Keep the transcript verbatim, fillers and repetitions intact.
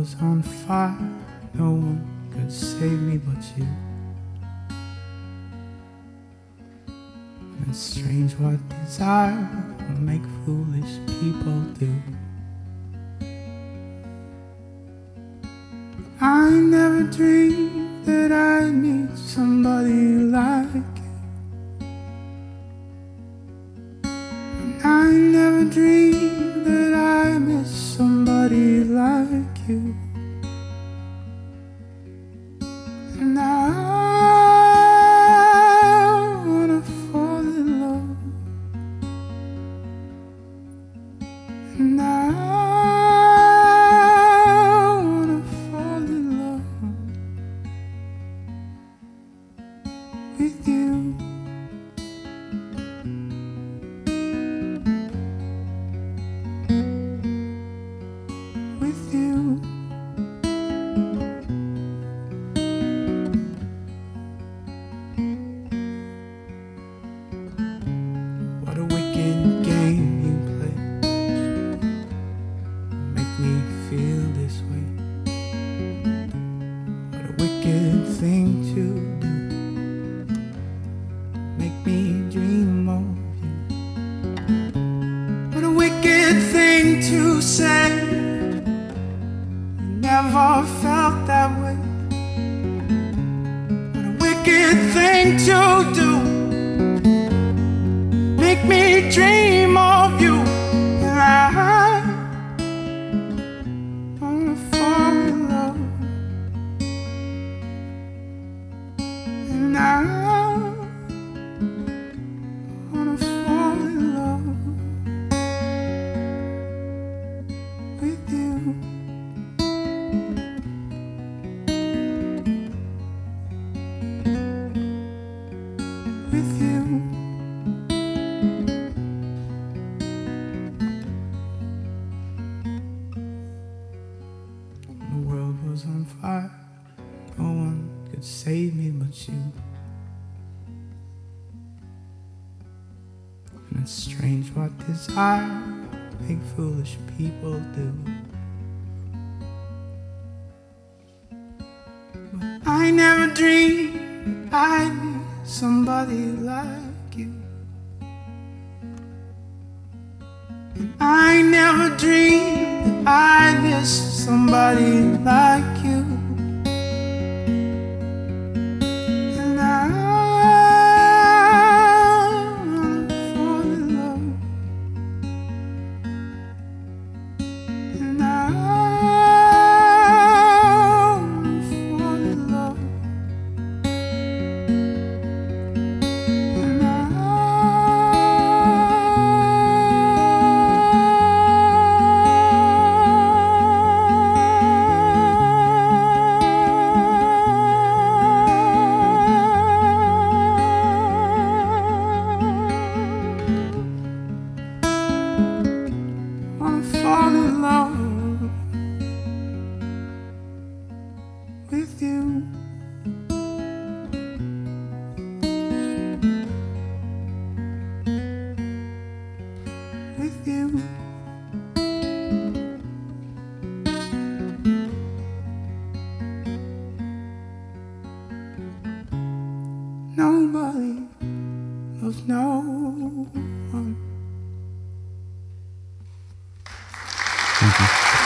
was on fire, no one could save me but you. And it's strange what desire will make foolish people do. I never dreamed that I'd meet somebody like you. And I never dreamed that I'd miss somebody like you. And I wanna fall in love. And I wanna fall in love with you. With you. What a wicked game you play, make me feel this way. What a wicked thing to do, make me dream of you. What a wicked thing to say, you never felt that way. What a wicked thing to do, make me dream of you. And I wanna fall in love. And I wanna fall in love with you. With you. The world was on fire, no one could save me but you. And it's strange what desire make foolish people do. But I never dreamed I'd meet somebody like you. And I never dreamed that I'd miss somebody like you. And I wanna fall in love. And I wanna fall in love. And I wanna fall in love with you. With you. Nobody loves no one. Thank you.